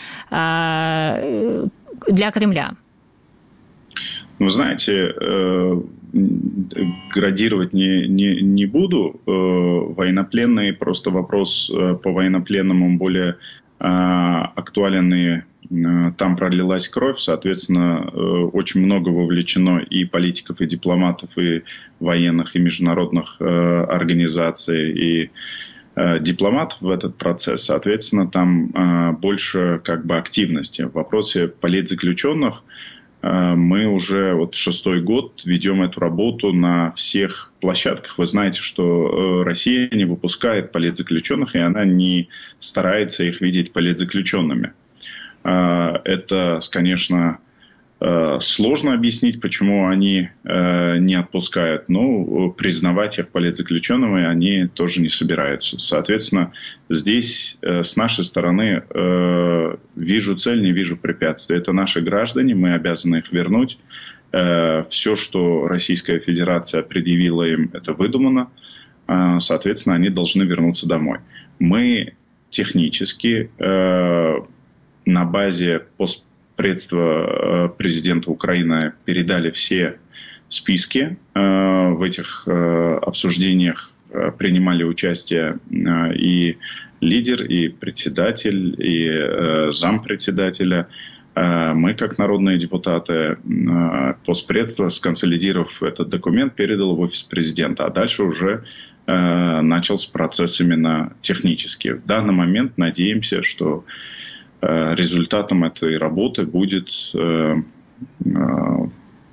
для Кремля? Вы знаете, градировать не, не, не буду. Военнопленные, просто вопрос по военнопленным, он более актуален, и там пролилась кровь. Соответственно, очень много вовлечено и политиков, и дипломатов, и военных, и международных организаций, и дипломатов в этот процесс. Соответственно, там э, больше как бы активности. В вопросе политзаключенных э, мы уже вот шестой год ведем эту работу на всех площадках. Вы знаете, что э, Россия не выпускает политзаключенных, и она не старается их видеть политзаключенными. Э, это, конечно, сложно объяснить, почему они э, не отпускают, но признавать их политзаключенными они тоже не собираются. Соответственно, здесь э, с нашей стороны э, вижу цель, не вижу препятствий. Это наши граждане, мы обязаны их вернуть. Э, все, что Российская Федерация предъявила им, это выдумано. Э, соответственно, они должны вернуться домой. Мы технически э, на базе пост Предство президента Украины передали все списки. В этих обсуждениях принимали участие и лидер, и председатель, и зампредседателя. Мы, как народные депутаты, постпредство, сконсолидировав этот документ, передал в офис президента. А дальше уже начался процесс именно технический. В данный момент надеемся, что результатом этой работы будет э, э,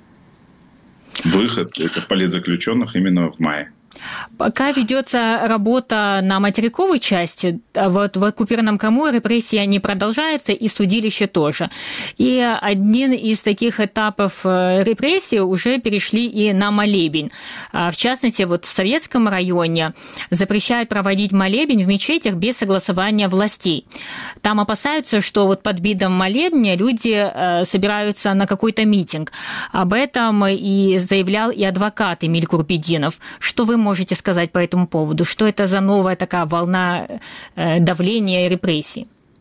выход этих политзаключенных именно в мае. Пока ведется работа на материковой части, вот в оккупированном Крыму репрессии не продолжаются, и судилище тоже. И один из таких этапов репрессий уже перешли и на молебень. В частности, вот в Советском районе запрещают проводить молебень в мечетях без согласования властей. Там опасаются, что вот под видом молебня люди собираются на какой-то митинг. Об этом и заявлял и адвокат Эмиль Курпединов. Что вы можете сказать по этому поводу? Что это за новая такая волна давления и репрессий?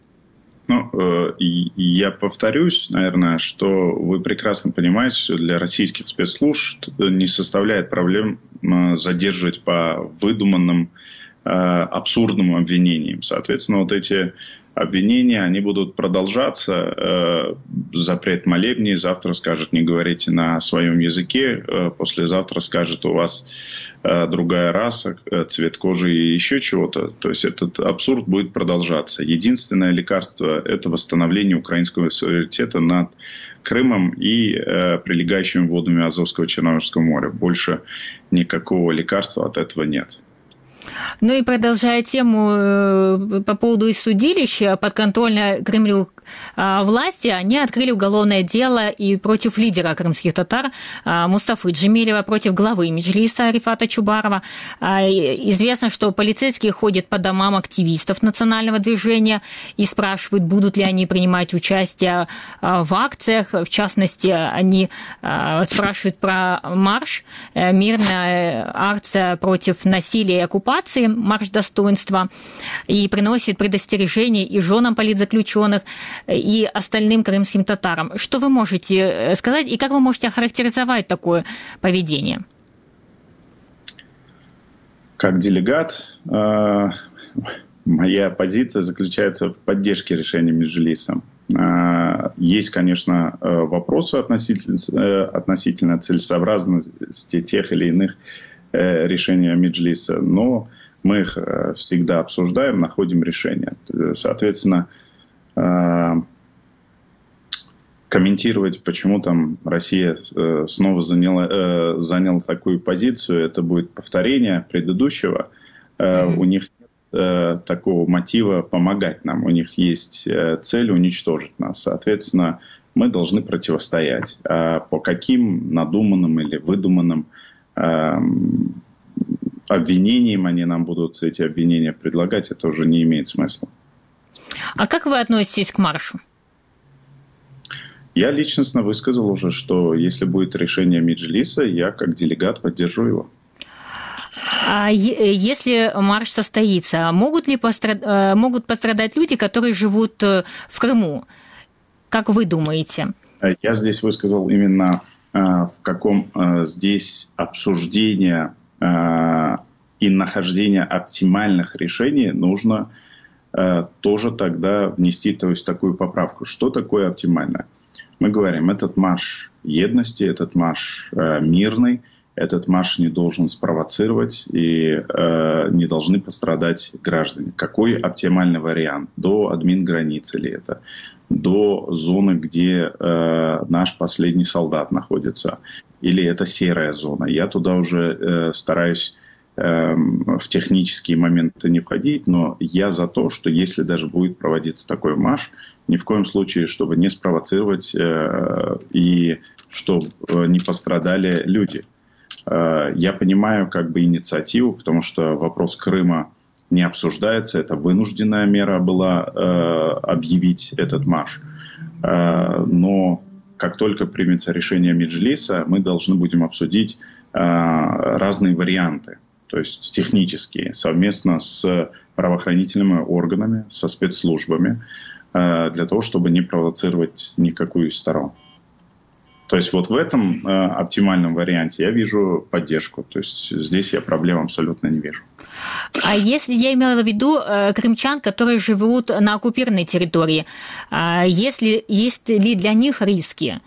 Ну, э, я повторюсь, наверное, что вы прекрасно понимаете, что для российских спецслужб не составляет проблем задерживать по выдуманным, э, абсурдным обвинениям. Соответственно, вот эти обвинения, они будут продолжаться. Э, запрет молебней, завтра скажет, не говорите на своем языке, э, послезавтра скажет, у вас другая раса, цвет кожи и еще чего-то. То есть этот абсурд будет продолжаться. Единственное лекарство – это восстановление украинского суверенитета над Крымом и э, прилегающими водами Азовского и Черноморского моря. Больше никакого лекарства от этого нет. Ну и продолжая тему по поводу судилища, подконтрольно Кремлю власти, они открыли уголовное дело и против лидера крымских татар Мустафы Джемилева, против главы Меджлиса Рифата Чубарова. Известно, что полицейские ходят по домам активистов национального движения и спрашивают, будут ли они принимать участие в акциях. В частности, они спрашивают про марш, мирная акция против насилия и оккупации, марш достоинства, и приносит предостережение и женам политзаключенных, и остальным крымским татарам. Что вы можете сказать и как вы можете охарактеризовать такое поведение? Как делегат, моя позиция заключается в поддержке решения Меджлиса. Есть, конечно, вопросы относительно, относительно целесообразности тех или иных решений Меджлиса, но мы их всегда обсуждаем, находим решения. Соответственно, комментировать, почему там Россия снова заняла, заняла такую позицию, это будет повторение предыдущего. Mm-hmm. У них нет такого мотива помогать нам. У них есть цель уничтожить нас. Соответственно, мы должны противостоять. А по каким надуманным или выдуманным обвинениям они нам будут эти обвинения предлагать, это уже не имеет смысла. А как вы относитесь к маршу? Я личностно высказал уже, что если будет решение Меджлиса, я как делегат поддержу его. А если марш состоится, могут ли пострад... могут пострадать люди, которые живут в Крыму? Как вы думаете? Я здесь высказал именно в каком здесь обсуждение и нахождение оптимальных решений нужно тоже тогда внести, то есть такую поправку. Что такое оптимальное? Мы говорим, этот марш едности, этот марш мирный, этот марш не должен спровоцировать и э, не должны пострадать граждане. Какой оптимальный вариант? До админ-границы ли это? До зоны, где э, наш последний солдат находится? Или это серая зона? Я туда уже э, стараюсь э, в технические моменты не входить, но я за то, что если даже будет проводиться такой марш, ни в коем случае, чтобы не спровоцировать э, и чтобы не пострадали люди. Я понимаю как бы инициативу, потому что вопрос Крыма не обсуждается. Это вынужденная мера была э, объявить этот марш. Э, но как только примется решение Меджлиса, мы должны будем обсудить э, разные варианты, то есть технические, совместно с правоохранительными органами, со спецслужбами, э, для того, чтобы не провоцировать никакую из сторон. То есть вот в этом э, оптимальном варианте я вижу поддержку. То есть здесь я проблем абсолютно не вижу. А если я имела в виду э, крымчан, которые живут на оккупированной территории, э, если, есть ли для них риски?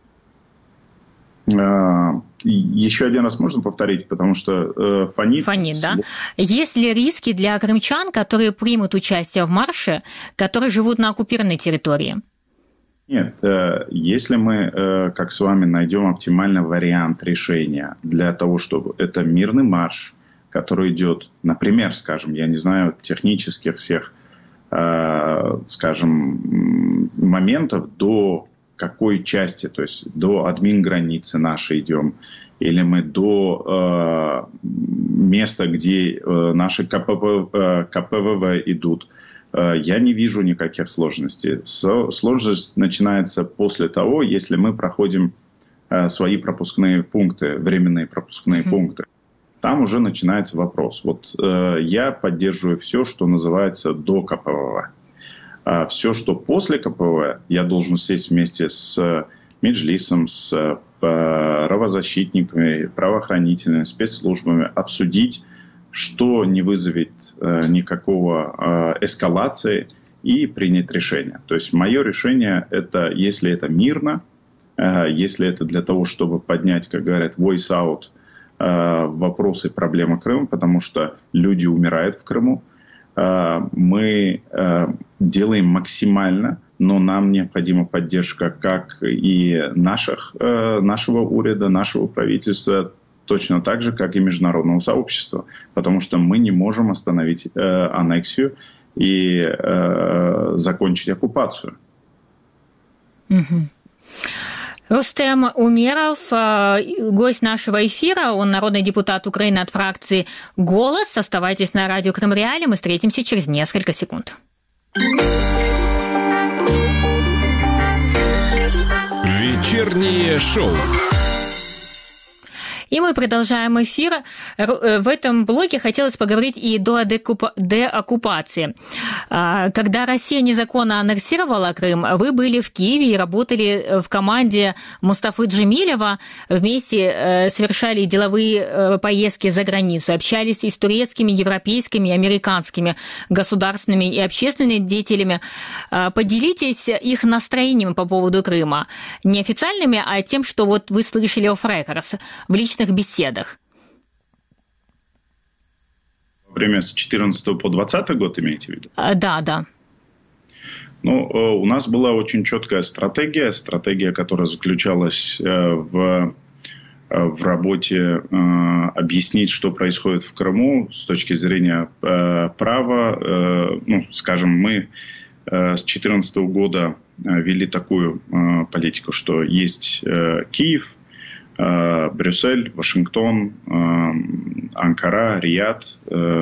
Э, еще один раз можно повторить, потому что э, фонит... Фонит, да. Есть ли риски для крымчан, которые примут участие в марше, которые живут на оккупированной территории? Нет, если мы, как с вами, найдем оптимальный вариант решения для того, чтобы это мирный марш, который идет, например, скажем, я не знаю технических всех, скажем, моментов, до какой части, то есть до админ-границы нашей идем, или мы до места, где наши КПВВ идут. Я не вижу никаких сложностей. Сложность начинается после того, если мы проходим свои пропускные пункты, временные пропускные mm-hmm. пункты. Там уже начинается вопрос. Вот я поддерживаю все, что называется до КПВВ. А все, что после КПВВ, я должен сесть вместе с Меджлисом, с правозащитниками, правоохранительными спецслужбами, обсудить, что не вызовет э, никакого э, эскалации, и принять решение. То есть мое решение, это если это мирно, э, если это для того, чтобы поднять, как говорят, voice out э, вопросы, проблемы Крыма, потому что люди умирают в Крыму, э, мы э, делаем максимально, но нам необходима поддержка как и наших, э, нашего уряда, нашего правительства, точно так же, как и международного сообщества. Потому что мы не можем остановить э, аннексию и э, закончить оккупацию. Угу. Рустем Умеров, гость нашего эфира, он народный депутат Украины от фракции «Голос». Оставайтесь на радио Крым Реалии, мы встретимся через несколько секунд. Вечернее шоу. И мы продолжаем эфир. В этом блоке хотелось поговорить и до деоккупации. Когда Россия незаконно аннексировала Крым, вы были в Киеве и работали в команде Мустафы Джемилева, вместе совершали деловые поездки за границу, общались и с турецкими, европейскими, американскими государственными и общественными деятелями. Поделитесь их настроением по поводу Крыма. Не официальными, а тем, что вот вы слышали офф-рекордс в личных беседах. Время с четырнадцатого по двадцатый год имеете в виду? Да, да. Ну, у нас была очень четкая стратегия, стратегия, которая заключалась в, в работе объяснить, что происходит в Крыму с точки зрения права. Ну, скажем, мы с две тысячи четырнадцатого года вели такую политику, что есть Киев, Брюссель, Вашингтон, Анкара, Рияд,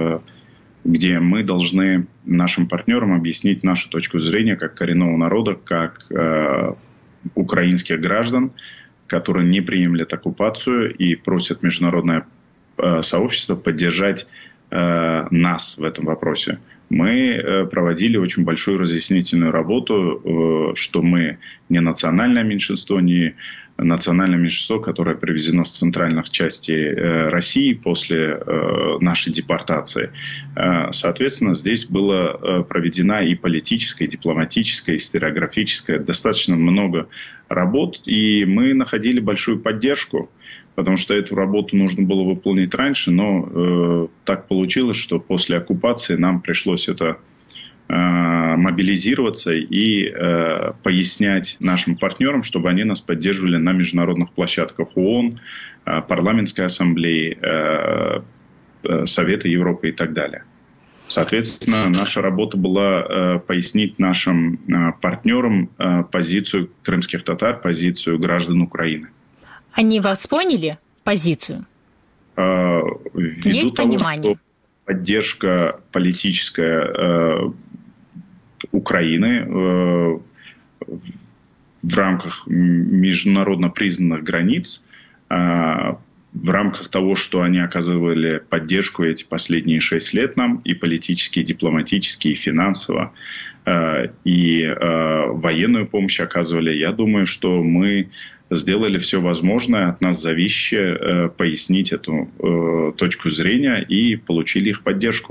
где мы должны нашим партнерам объяснить нашу точку зрения как коренного народа, как украинских граждан, которые не приемлят оккупацию и просят международное сообщество поддержать нас в этом вопросе. Мы проводили очень большую разъяснительную работу, что мы не национальное меньшинство, не национальное меньшинство, которое привезено с центральных частей России после нашей депортации. Соответственно, здесь была проведена и политическая, и дипломатическая, и историографическая, достаточно много работ, и мы находили большую поддержку, потому что эту работу нужно было выполнить раньше, но э, так получилось, что после оккупации нам пришлось это э, мобилизироваться и э, пояснять нашим партнерам, чтобы они нас поддерживали на международных площадках ООН, э, парламентской ассамблеи, э, э, Совета Европы и так далее. Соответственно, наша работа была э, пояснить нашим э, партнерам э, позицию крымских татар, позицию граждан Украины. Они вас поняли, позицию? Э, Есть того, понимание? Что поддержка политическая э, Украины э, в рамках международно признанных границ, э, в рамках того, что они оказывали поддержку эти последние шесть лет нам, и политически, и дипломатически, и финансово, э, и э, военную помощь оказывали, я думаю, что мы сделали все возможное от нас зависящее э, пояснить эту э, точку зрения и получили их поддержку.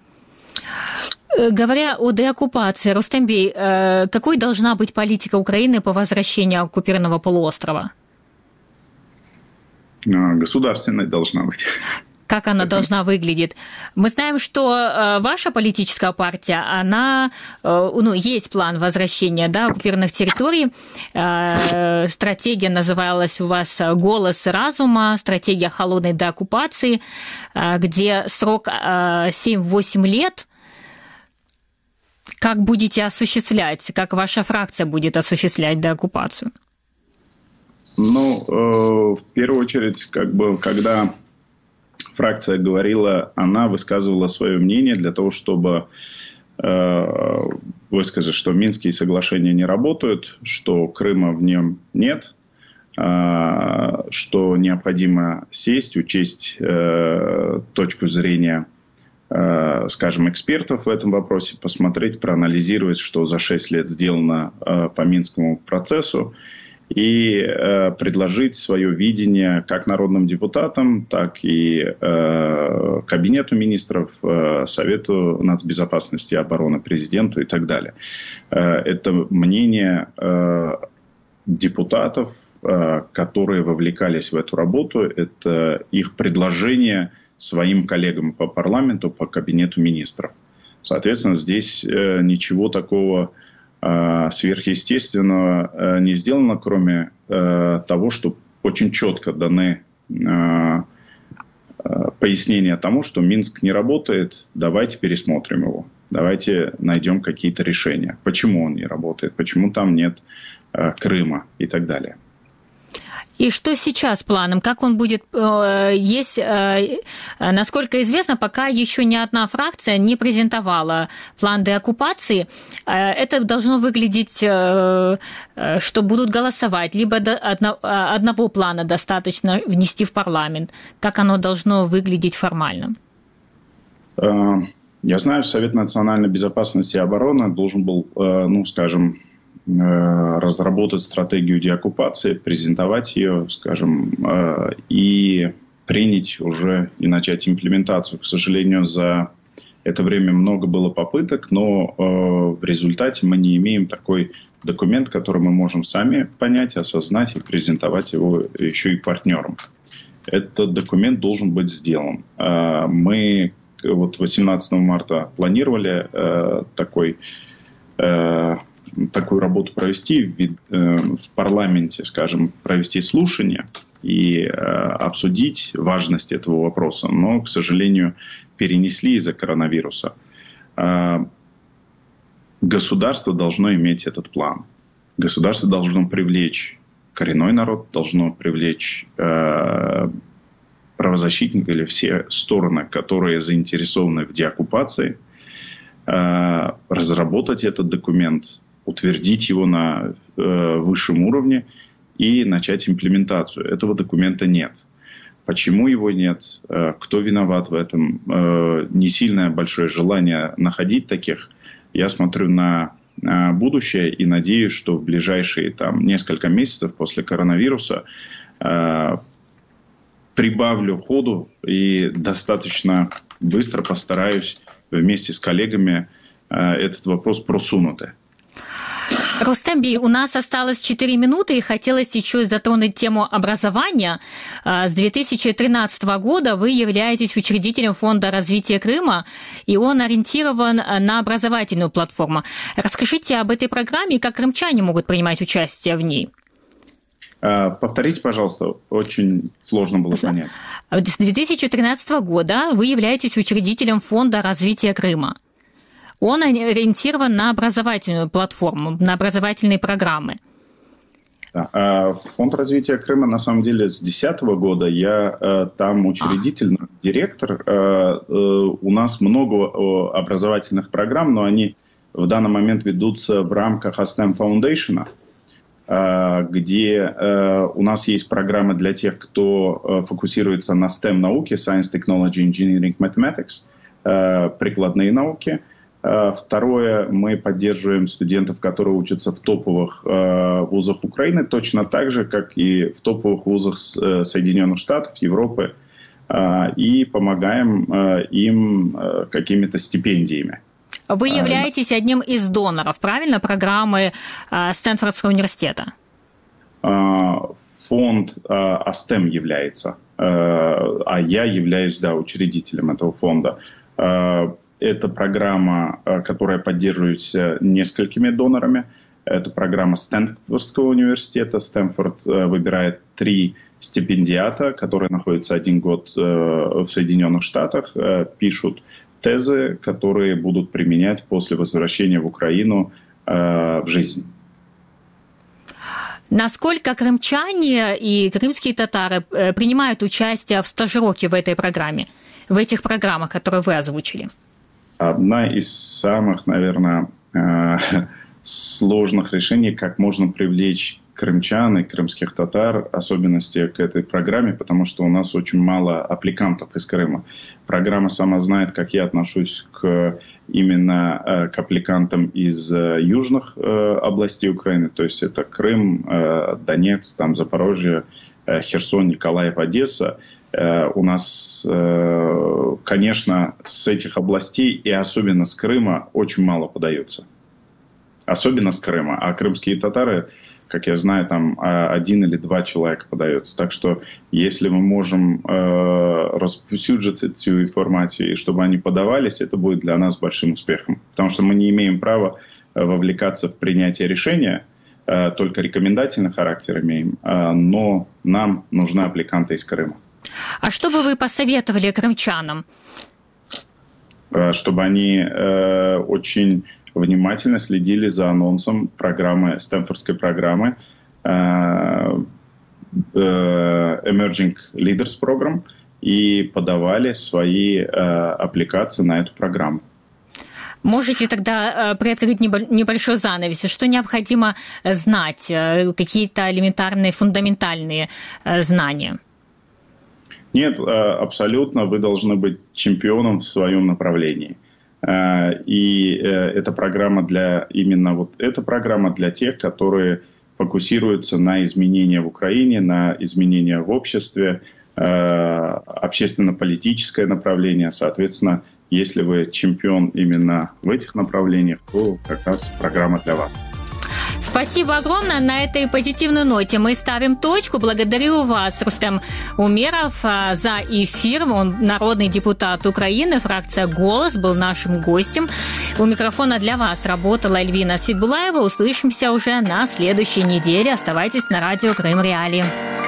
Говоря о деоккупации, Рустембей, э, какой должна быть политика Украины по возвращению оккупированного полуострова? Государственной должна быть. Как она должна выглядеть? Мы знаем, что э, ваша политическая партия, она, э, ну, есть план возвращения, да, оккупированных территорий. Э, стратегия называлась у вас «Голос разума», стратегия холодной деоккупации, э, где срок э, семь-восемь лет. Как будете осуществлять, как ваша фракция будет осуществлять деоккупацию? Ну, э, в первую очередь, как бы, когда фракция говорила, она высказывала свое мнение для того, чтобы э, высказать, что Минские соглашения не работают, что Крыма в нем нет, э, что необходимо сесть, учесть э, точку зрения, э, скажем, экспертов в этом вопросе, посмотреть, проанализировать, что за шесть лет сделано э, по Минскому процессу, и э, предложить свое видение как народным депутатам, так и э, Кабинету министров, э, Совету нацбезопасности и обороны, президенту и так далее. Э, это мнение э, депутатов, э, которые вовлекались в эту работу, это их предложение своим коллегам по парламенту, по Кабинету министров. Соответственно, здесь э, ничего такого сверхъестественного не сделано, кроме э, того, что очень четко даны э, пояснения тому, что Минск не работает, давайте пересмотрим его, давайте найдем какие-то решения. Почему он не работает, почему там нет э, Крыма и так далее. И что сейчас с планом? Как он будет? Есть, насколько известно, пока еще ни одна фракция не презентовала план деоккупации. Это должно выглядеть, что будут голосовать, либо одного плана достаточно внести в парламент. Как оно должно выглядеть формально? Я знаю, Совет национальной безопасности и обороны должен был, ну, скажем, разработать стратегию деоккупации, презентовать ее, скажем, и принять уже и начать имплементацию. К сожалению, за это время много было попыток, но в результате мы не имеем такой документ, который мы можем сами понять, осознать и презентовать его еще и партнерам. Этот документ должен быть сделан. Мы вот восемнадцатого марта планировали э, такой, э, такую работу провести в, э, в парламенте, скажем, провести слушание и э, обсудить важность этого вопроса. Но, к сожалению, перенесли из-за коронавируса. Э, государство должно иметь этот план. Государство должно привлечь коренной народ, должно привлечь э, правозащитники или все стороны, которые заинтересованы в деоккупации, разработать этот документ, утвердить его на высшем уровне и начать имплементацию. Этого документа нет. Почему его нет? Кто виноват в этом? Не сильное большое желание находить таких. Я смотрю на будущее и надеюсь, что в ближайшие там, несколько месяцев после коронавируса прибавлю ходу и достаточно быстро постараюсь вместе с коллегами этот вопрос просунуть. Рустем Бей, у нас осталось четыре минуты, и хотелось еще затронуть тему образования. С две тысячи тринадцатого года вы являетесь учредителем Фонда развития Крыма, и он ориентирован на образовательную платформу. Расскажите об этой программе и как крымчане могут принимать участие в ней. Повторите, пожалуйста, очень сложно было понять. С две тысячи тринадцатого года вы являетесь учредителем Фонда развития Крыма. Он ориентирован на образовательную платформу, на образовательные программы. Фонд развития Крыма, на самом деле, с две тысячи десятого года я там учредитель, а. директор. У нас много образовательных программ, но они в данный момент ведутся в рамках АСТЭМ Foundation, где у нас есть программы для тех, кто фокусируется на STEM-науке, Science, Technology, Engineering, Mathematics, прикладные науки. Второе, мы поддерживаем студентов, которые учатся в топовых вузах Украины, точно так же, как и в топовых вузах Соединенных Штатов, Европы, и помогаем им какими-то стипендиями. Вы являетесь одним из доноров, правильно, программы Стэнфордского университета? Фонд АСТЭМ является, а я являюсь, да, учредителем этого фонда. Это программа, которая поддерживается несколькими донорами. Это программа Стэнфордского университета. Стэнфорд выбирает три стипендиата, которые находятся один год в Соединенных Штатах, пишут тезы, которые будут применять после возвращения в Украину э, в жизнь. Насколько крымчане и крымские татары принимают участие в стажировке в этой программе, в этих программах, которые вы озвучили? Одна из самых, наверное, э, сложных решений, как можно привлечь крымчан и крымских татар, особенности к этой программе, потому что у нас очень мало аппликантов из Крыма. Программа сама знает, как я отношусь к, именно э, к аппликантам из э, южных э, областей Украины, то есть это Крым, э, Донецк, там, Запорожье, э, Херсон, Николаев, Одесса. Э, у нас, э, конечно, с этих областей и особенно с Крыма очень мало подается. Особенно с Крыма. А крымские татары, как я знаю, там один или два человека подается. Так что, если мы можем э, расповсюджить эту информацию, и чтобы они подавались, это будет для нас большим успехом. Потому что мы не имеем права вовлекаться в принятие решения, э, только рекомендательный характер имеем, э, но нам нужны аппликанты из Крыма. А что бы вы посоветовали крымчанам? Э, чтобы они э, очень внимательно следили за анонсом программы, Стэнфордской программы. Emerging Leaders Program и подавали свои аппликации на эту программу. Можете тогда приоткрыть небольшой занавес? Что необходимо знать? Какие-то элементарные, фундаментальные знания? Нет, абсолютно. Вы должны быть чемпионом в своем направлении. И эта программа для именно вот эта программа для тех, которые фокусируются на изменения в Украине, на изменения в обществе, общественно-политическое направление. Соответственно, если вы чемпион именно в этих направлениях, то как раз программа для вас. Спасибо огромное. На этой позитивной ноте мы ставим точку. Благодарю вас, Рустем Умеров, за эфир. Он народный депутат Украины, фракция «Голос», был нашим гостем. У микрофона для вас работала Эльвина Сидбулаева. Услышимся уже на следующей неделе. Оставайтесь на радио Крым Реалии.